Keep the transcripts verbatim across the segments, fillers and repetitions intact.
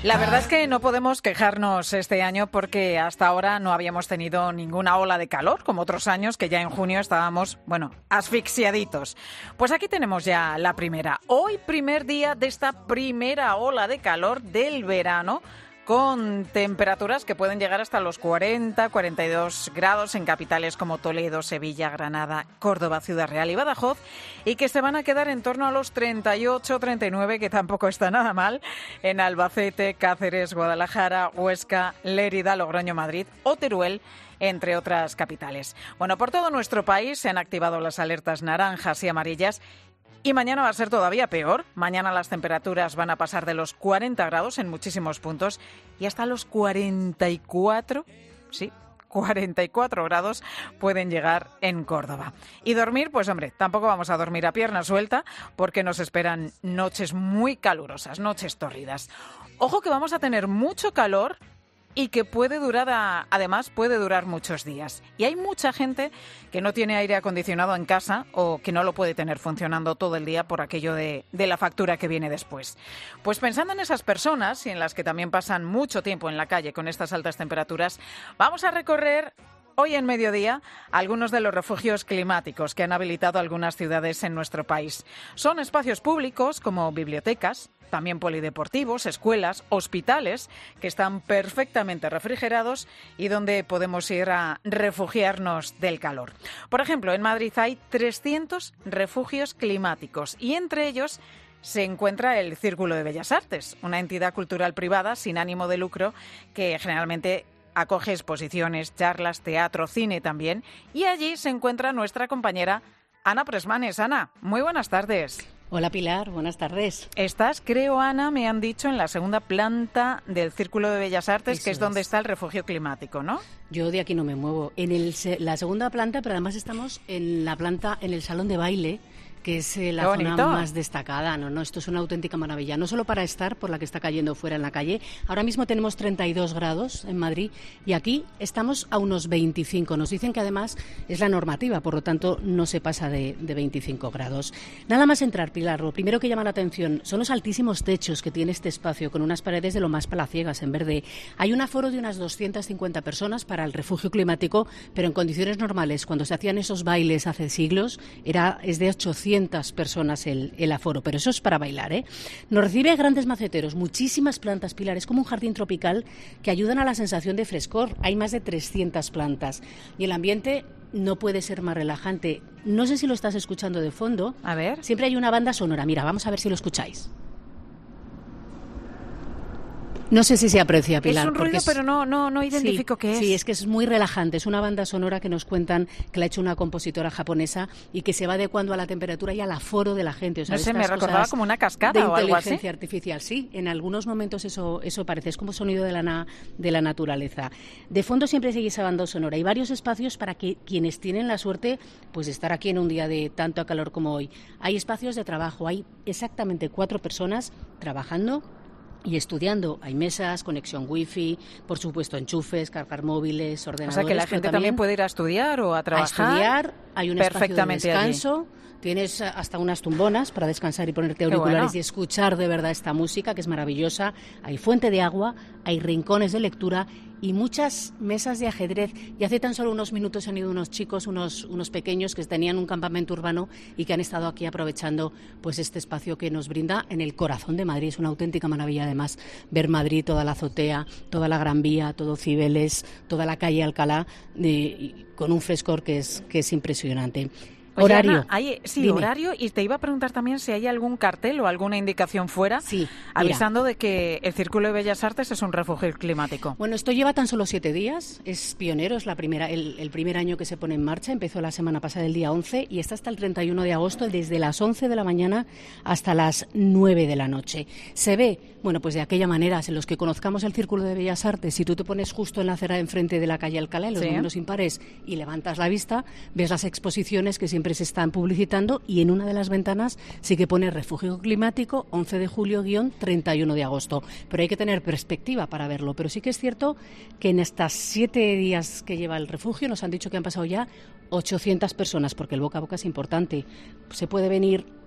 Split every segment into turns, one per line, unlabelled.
La verdad es que no podemos quejarnos este año porque hasta ahora no habíamos tenido ninguna ola de calor, como otros años que ya en junio estábamos, bueno, asfixiaditos. Pues aquí tenemos ya la primera. Hoy, primer día de esta primera ola de calor del verano, con temperaturas que pueden llegar hasta los cuarenta, cuarenta y dos grados en capitales como Toledo, Sevilla, Granada, Córdoba, Ciudad Real y Badajoz, y que se van a quedar en torno a los treinta y ocho, treinta y nueve, que tampoco está nada mal, en Albacete, Cáceres, Guadalajara, Huesca, Lérida, Logroño, Madrid o Teruel, entre otras capitales. Bueno, por todo nuestro país se han activado las alertas naranjas y amarillas. Y mañana va a ser todavía peor. Mañana las temperaturas van a pasar de los cuarenta grados en muchísimos puntos y hasta los cuarenta y cuatro, sí, cuarenta y cuatro grados pueden llegar en Córdoba. Y dormir, pues hombre, tampoco vamos a dormir a pierna suelta porque nos esperan noches muy calurosas, noches tórridas. Ojo que vamos a tener mucho calor y que puede durar, a, además, puede durar muchos días. Y hay mucha gente que no tiene aire acondicionado en casa o que no lo puede tener funcionando todo el día por aquello de, de la factura que viene después. Pues pensando en esas personas y en las que también pasan mucho tiempo en la calle con estas altas temperaturas, vamos a recorrer hoy en mediodía algunos de los refugios climáticos que han habilitado algunas ciudades en nuestro país. Son espacios públicos como bibliotecas, también polideportivos, escuelas, hospitales, que están perfectamente refrigerados y donde podemos ir a refugiarnos del calor. Por ejemplo, en Madrid hay trescientos refugios climáticos y entre ellos se encuentra el Círculo de Bellas Artes, una entidad cultural privada sin ánimo de lucro que generalmente acoge exposiciones, charlas, teatro, cine también. Y allí se encuentra nuestra compañera Ana Presmanes. Ana, muy buenas tardes.
Hola Pilar, buenas tardes.
Estás, creo, Ana, me han dicho, en la segunda planta del Círculo de Bellas Artes, Eso que es donde es. está el refugio climático, ¿no?
Yo de aquí no me muevo. En el, la segunda planta, pero además estamos en la planta, en el salón de baile, que es eh, la zona más destacada. No, no, esto es una auténtica maravilla. No solo para estar por la que está cayendo fuera en la calle. Ahora mismo tenemos treinta y dos grados en Madrid y aquí estamos a unos veinticinco. Nos dicen que además es la normativa, por lo tanto no se pasa de, de veinticinco grados. Nada más entrar, Pilar, lo primero que llama la atención son los altísimos techos que tiene este espacio, con unas paredes de lo más palaciegas en verde. Hay un aforo de unas doscientas cincuenta personas para el refugio climático, pero en condiciones normales, cuando se hacían esos bailes hace siglos, era es de ochocientas personas el, el aforo, pero eso es para bailar, ¿eh? Nos recibe grandes maceteros, muchísimas plantas, Pilar, es como un jardín tropical que ayudan a la sensación de frescor. Hay más de trescientas plantas y el ambiente no puede ser más relajante. No sé si lo estás escuchando de fondo.
A ver.
Siempre hay una banda sonora. Mira, vamos a ver si lo escucháis. No sé si se aprecia, Pilar.
Es un ruido, es... pero no, no, no identifico
sí,
qué es.
Sí, es que es muy relajante. Es una banda sonora que nos cuentan que la ha hecho una compositora japonesa y que se va adecuando a la temperatura y al aforo de la gente. O sea,
no sé, me recordaba como una cascada o algo así.
De inteligencia artificial, sí. En algunos momentos eso, eso parece. Es como sonido de la, na, de la naturaleza. De fondo siempre sigue esa banda sonora. Hay varios espacios para que quienes tienen la suerte pues de estar aquí en un día de tanto calor como hoy. Hay espacios de trabajo. Hay exactamente cuatro personas trabajando y estudiando. Hay mesas, conexión wifi, por supuesto enchufes, cargar móviles, ordenadores.
O sea que la gente también puede ir a estudiar o a trabajar.
A estudiar, hay un espacio de descanso. Allí. Tienes hasta unas tumbonas para descansar y ponerte auriculares bueno. y escuchar de verdad esta música que es maravillosa. Hay fuente de agua, hay rincones de lectura y muchas mesas de ajedrez. Y hace tan solo unos minutos han ido unos chicos, unos, unos pequeños que tenían un campamento urbano y que han estado aquí aprovechando pues este espacio que nos brinda en el corazón de Madrid. Es una auténtica maravilla además ver Madrid, toda la azotea, toda la Gran Vía, todo Cibeles, toda la calle Alcalá, eh, con un frescor que es, que es impresionante.
Oye,
horario.
Ana, hay, sí, Dime. horario, y te iba a preguntar también si hay algún cartel o alguna indicación fuera
sí,
avisando de que el Círculo de Bellas Artes es un refugio climático.
Bueno, esto lleva tan solo siete días, es pionero, es la primera, el, el primer año que se pone en marcha, empezó la semana pasada el día once y está hasta el treinta y uno de agosto, desde las once de la mañana hasta las nueve de la noche. Se ve, bueno, pues de aquella manera, en los que conozcamos el Círculo de Bellas Artes, si tú te pones justo en la acera de enfrente de la calle Alcalá, en los sí. números impares, y levantas la vista, ves las exposiciones que siempre se están publicitando y en una de las ventanas sí que pone refugio climático once de julio treinta y uno de agosto. Pero hay que tener perspectiva para verlo. Pero sí que es cierto que en estos siete días que lleva el refugio nos han dicho que han pasado ya ochocientas personas, porque el boca a boca es importante. Se puede venir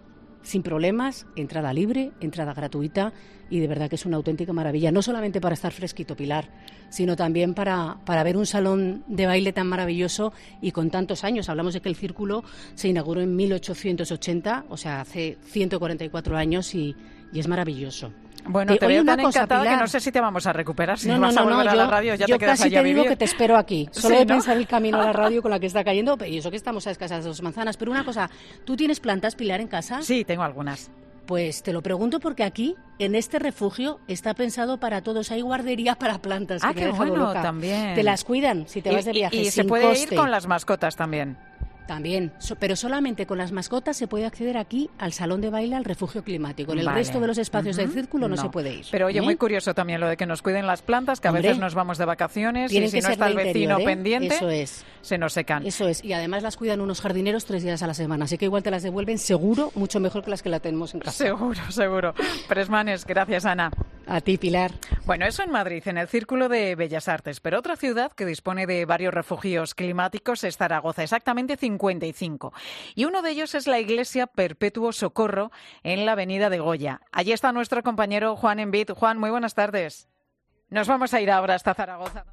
sin problemas, entrada libre, entrada gratuita, y de verdad que es una auténtica maravilla, no solamente para estar fresquito, Pilar, sino también para, para ver un salón de baile tan maravilloso y con tantos años. Hablamos de que el Círculo se inauguró en mil ochocientos ochenta, o sea, hace ciento cuarenta y cuatro años, y, y es maravilloso.
Bueno,
te,
te veo tan
cosa,
encantada
Pilar,
que no sé si te vamos a recuperar, si
no,
vas
no,
a
no,
volver
no,
a la
yo,
radio, ya
yo
te quedas
casi
allá a
te digo
vivir.
que te espero aquí. Solo
Sí,
de
¿no?
pensar el camino a la radio con la que está cayendo, y eso que estamos a escasas dos manzanas. Pero una cosa, ¿tú tienes plantas, Pilar, en casa?
Sí, tengo algunas.
Pues te lo pregunto porque aquí, en este refugio, está pensado para todos. Hay guardería para plantas.
Ah,
que
qué
me deja
bueno,
loca.
también.
Te las cuidan si te
Y,
vas de viaje.
y, y
sin
se puede
coste.
ir con las mascotas también.
También, so, pero solamente con las mascotas se puede acceder aquí al salón de baile, al refugio climático. En el
Vale.
resto de los espacios
uh-huh.
del Círculo no,
no
se puede ir.
Pero oye,
¿eh?
muy curioso también lo de que nos cuiden las plantas, que
Hombre,
a veces nos vamos de vacaciones y
tienen
si
que
no
ser
está el
de
vecino
interior, ¿eh?
pendiente,
Eso es.
se nos secan.
Eso es, y además las cuidan unos jardineros tres días a la semana, así que igual te las devuelven seguro, mucho mejor que las que la tenemos en casa.
Seguro, seguro. Presmanes, gracias, Ana.
A ti, Pilar.
Bueno, eso en Madrid, en el Círculo de Bellas Artes, pero otra ciudad que dispone de varios refugios climáticos es Zaragoza, exactamente cincuenta y cinco. Y uno de ellos es la Iglesia Perpetuo Socorro en la avenida de Goya. Allí está nuestro compañero Juan Envid. Juan, muy buenas tardes. Nos vamos a ir ahora hasta Zaragoza.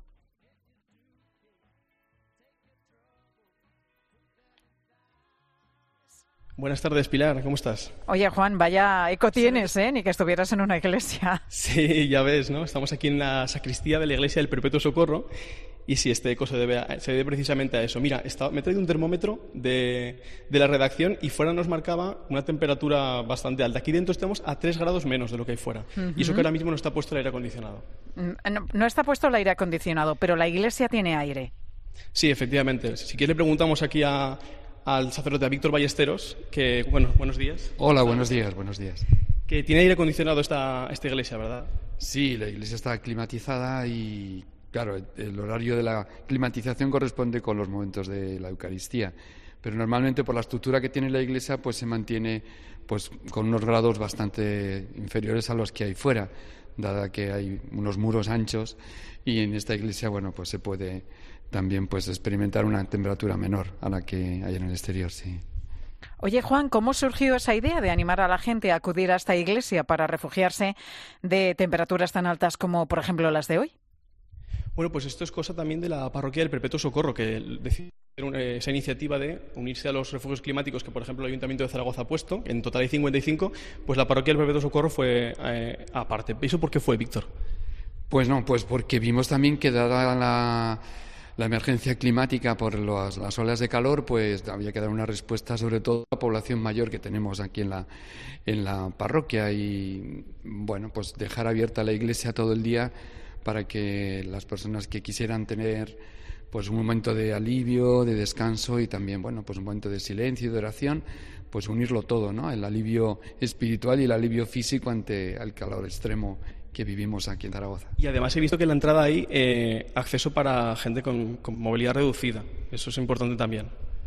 Buenas tardes, Pilar, ¿cómo estás?
Oye, Juan, vaya eco tienes, ¿eh? Ni que estuvieras en una iglesia.
Sí, ya ves, ¿no? Estamos aquí en la sacristía de la Iglesia del Perpetuo Socorro y sí, este eco se debe, a, se debe precisamente a eso. Mira, está, me he traído un termómetro de, de la redacción y fuera nos marcaba una temperatura bastante alta. Aquí dentro estamos a tres grados menos de lo que hay fuera. Uh-huh. Y eso que ahora mismo no está puesto el aire acondicionado.
No, no está puesto el aire acondicionado, pero la iglesia tiene aire.
Sí, efectivamente. Si quieres le preguntamos aquí a... al sacerdote, a Víctor Ballesteros, que, bueno, buenos días.
Hola, buenos días, buenos días.
Que tiene aire acondicionado esta, esta iglesia, ¿verdad?
Sí, la iglesia está climatizada y, claro, el horario de la climatización corresponde con los momentos de la Eucaristía. Pero normalmente por la estructura que tiene la iglesia, pues se mantiene pues con unos grados bastante inferiores a los que hay fuera, dada que hay unos muros anchos y en esta iglesia, bueno, pues se puede también pues experimentar una temperatura menor a la que hay en el exterior, sí.
Oye, Juan, ¿cómo surgió esa idea de animar a la gente a acudir a esta iglesia para refugiarse de temperaturas tan altas como, por ejemplo, las de hoy?
Bueno, pues esto es cosa también de la parroquia del Perpetuo Socorro, que decidió esa iniciativa de unirse a los refugios climáticos que, por ejemplo, el Ayuntamiento de Zaragoza ha puesto. En total hay cincuenta y cinco, pues la parroquia del Perpetuo Socorro fue eh, aparte. ¿Eso por qué fue, Víctor?
Pues no, pues porque vimos también que dada la... la emergencia climática por las, las olas de calor, pues había que dar una respuesta sobre todo a la población mayor que tenemos aquí en la, en la parroquia y, bueno, pues dejar abierta la iglesia todo el día para que las personas que quisieran tener pues un momento de alivio, de descanso y también, bueno, pues un momento de silencio y de oración, pues unirlo todo, ¿no? El alivio espiritual y el alivio físico ante el calor extremo que vivimos aquí en Zaragoza.
Y además he visto que en la entrada hay eh, acceso para gente con, con movilidad reducida. Eso es importante también.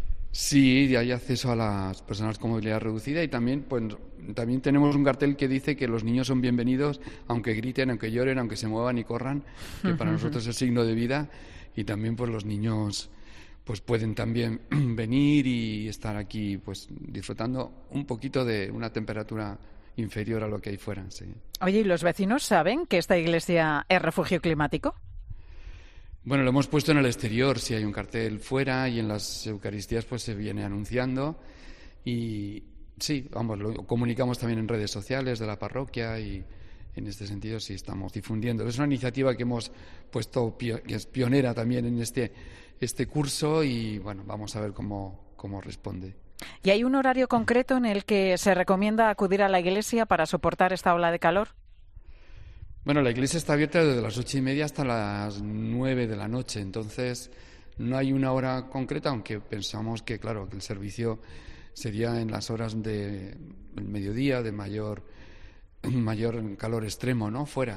Sí, hay acceso a las personas con movilidad reducida y también, pues, también tenemos un cartel que dice que los niños son bienvenidos, aunque griten, aunque lloren, aunque se muevan y corran, que para nosotros es signo de vida y también pues los niños pues pueden también venir y estar aquí pues disfrutando un poquito de una temperatura inferior a lo que hay fuera, sí.
Oye, ¿y los vecinos saben que esta iglesia es refugio climático?
Bueno, lo hemos puesto en el exterior, si hay un cartel fuera y en las Eucaristías pues se viene anunciando y sí, vamos, lo comunicamos también en redes sociales de la parroquia y en este sentido sí estamos difundiendo. Es una iniciativa que hemos puesto, que es pionera también en este, este curso y bueno, vamos a ver cómo, cómo responde.
¿Y hay un horario concreto en el que se recomienda acudir a la iglesia para soportar esta ola de calor?
Bueno, la iglesia está abierta desde las ocho y media hasta las nueve de la noche, entonces no hay una hora concreta, aunque pensamos que, claro, que el servicio sería en las horas del mediodía, de mayor, mayor calor extremo, ¿no? Fuera.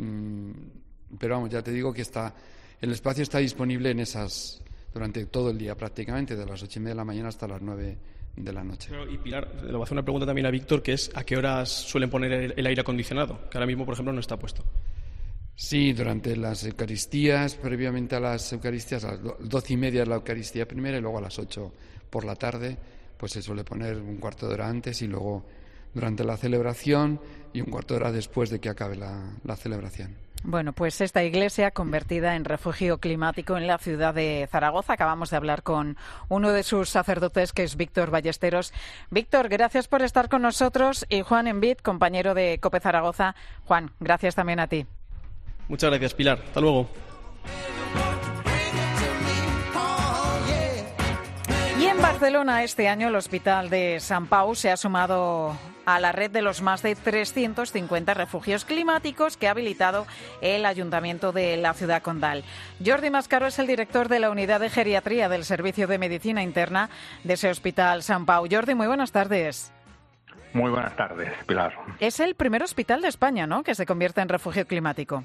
Pero vamos, ya te digo que está, el espacio está disponible en esas durante todo el día prácticamente, de las ocho y media de la mañana hasta las nueve de la noche.
Pero, y Pilar, le voy a hacer una pregunta también a Víctor, que es ¿a qué horas suelen poner el, el aire acondicionado? Que ahora mismo, por ejemplo, no está puesto.
Sí, durante las Eucaristías, previamente a las Eucaristías, a las doce y media es la Eucaristía primera y luego a las ocho por la tarde, pues se suele poner un cuarto de hora antes y luego durante la celebración y un cuarto de hora después de que acabe la, la celebración.
Bueno, pues esta iglesia convertida en refugio climático en la ciudad de Zaragoza. Acabamos de hablar con uno de sus sacerdotes, que es Víctor Ballesteros. Víctor, gracias por estar con nosotros. Y Juan Envid, compañero de COPE Zaragoza. Juan, gracias también a ti.
Muchas gracias, Pilar. Hasta luego.
Y en Barcelona este año el Hospital de Sant Pau se ha sumado a la red de los más de trescientos cincuenta refugios climáticos que ha habilitado el Ayuntamiento de la ciudad condal. Jordi Mascaro es el director de la Unidad de Geriatría del Servicio de Medicina Interna de ese Hospital Sant Pau. Jordi, muy buenas tardes.
Muy buenas tardes, Pilar.
Es el primer hospital de España, ¿no?, que se convierte en refugio climático.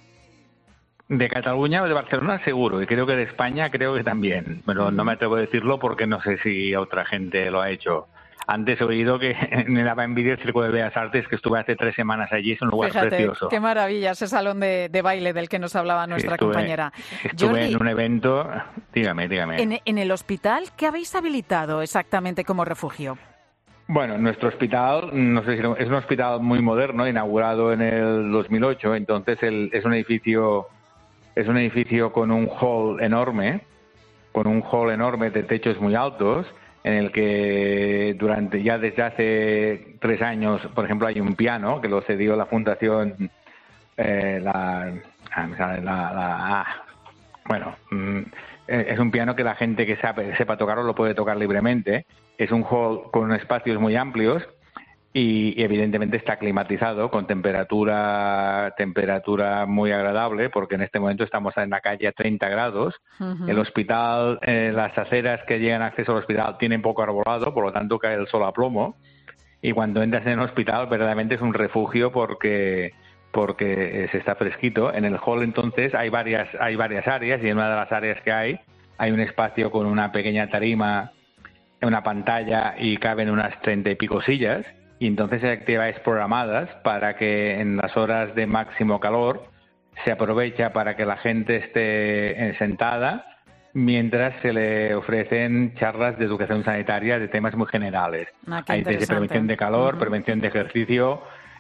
De Cataluña o de Barcelona seguro, y creo que de España creo que también, pero no me atrevo a decirlo porque no sé si otra gente lo ha hecho. Antes he oído que me daba envidia el Circo de Bellas Artes, que estuve hace tres semanas allí, es un lugar
Fíjate,
precioso.
Qué maravilla, ese salón de, de baile del que nos hablaba nuestra
estuve,
compañera.
Estuve
Jordi,
en un evento, dígame, dígame.
En, en el hospital, ¿qué habéis habilitado exactamente como refugio?
Bueno, nuestro hospital, no sé si es un hospital muy moderno, inaugurado en el dos mil ocho, entonces el, es un edificio... Es un edificio con un hall enorme, con un hall enorme de techos muy altos, en el que durante ya desde hace tres años, por ejemplo, hay un piano que lo cedió la Fundación, eh, la, la, la, la ah, bueno, mm, es un piano que la gente que sabe, sepa tocarlo lo puede tocar libremente. Es un hall con espacios muy amplios. Y, y evidentemente está climatizado con temperatura temperatura muy agradable, porque en este momento estamos en la calle a treinta grados. Uh-huh. El hospital, eh, las aceras que llegan a acceso al hospital tienen poco arbolado, por lo tanto cae el sol a plomo. Y cuando entras en el hospital verdaderamente es un refugio porque porque se está fresquito. En el hall entonces hay varias hay varias áreas, y en una de las áreas que hay hay un espacio con una pequeña tarima, una pantalla, y caben unas treinta y pico sillas. Y entonces hay actividades programadas para que en las horas de máximo calor se aprovecha para que la gente esté sentada mientras se le ofrecen charlas de educación sanitaria de temas muy generales.
Ah,
hay desde prevención de calor, uh-huh. prevención de ejercicio,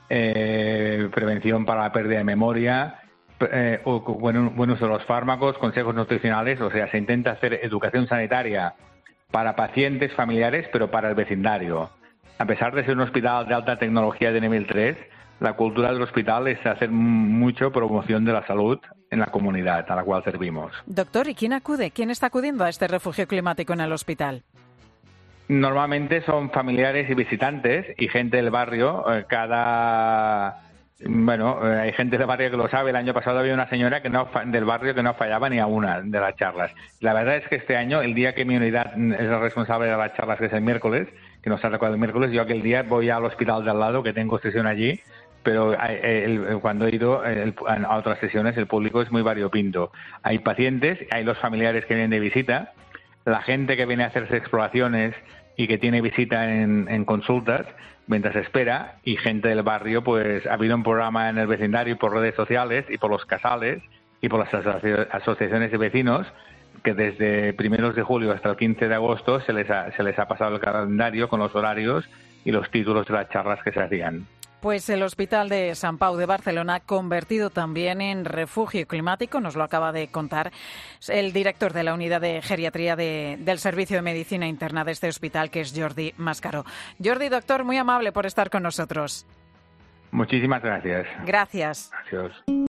eh, prevención para la pérdida de memoria, eh, buen, buen uso de los fármacos, consejos nutricionales. O sea, se intenta hacer educación sanitaria para pacientes familiares, pero para el vecindario. A pesar de ser un hospital de alta tecnología de nivel tres, la cultura del hospital es hacer mucho promoción de la salud en la comunidad a la cual servimos.
Doctor, ¿y quién acude? ¿Quién está acudiendo a este refugio climático en el hospital?
Normalmente son familiares y visitantes y gente del barrio. Cada... Bueno, hay gente del barrio que lo sabe. El año pasado había una señora que no del barrio que no fallaba ni a una de las charlas. La verdad es que este año, el día que mi unidad es la responsable de las charlas, que es el miércoles, que nos ha tocado el miércoles, yo aquel día voy al hospital de al lado, que tengo sesión allí, pero el, el, cuando he ido el, a otras sesiones el público es muy variopinto. Hay pacientes, hay los familiares que vienen de visita, la gente que viene a hacerse exploraciones y que tiene visita en, en consultas mientras espera, y gente del barrio. Pues ha habido un programa en el vecindario y por redes sociales y por los casales y por las asoci- asociaciones de vecinos, que desde primeros de julio hasta el quince de agosto se les ha, se les ha pasado el calendario con los horarios y los títulos de las charlas que se hacían.
Pues el Hospital de Sant Pau de Barcelona, convertido también en refugio climático, nos lo acaba de contar el director de la Unidad de Geriatría de, del Servicio de Medicina Interna de este hospital, que es Jordi Mascaro. Jordi, doctor, muy amable por estar con nosotros.
Muchísimas gracias.
Gracias.
Gracias.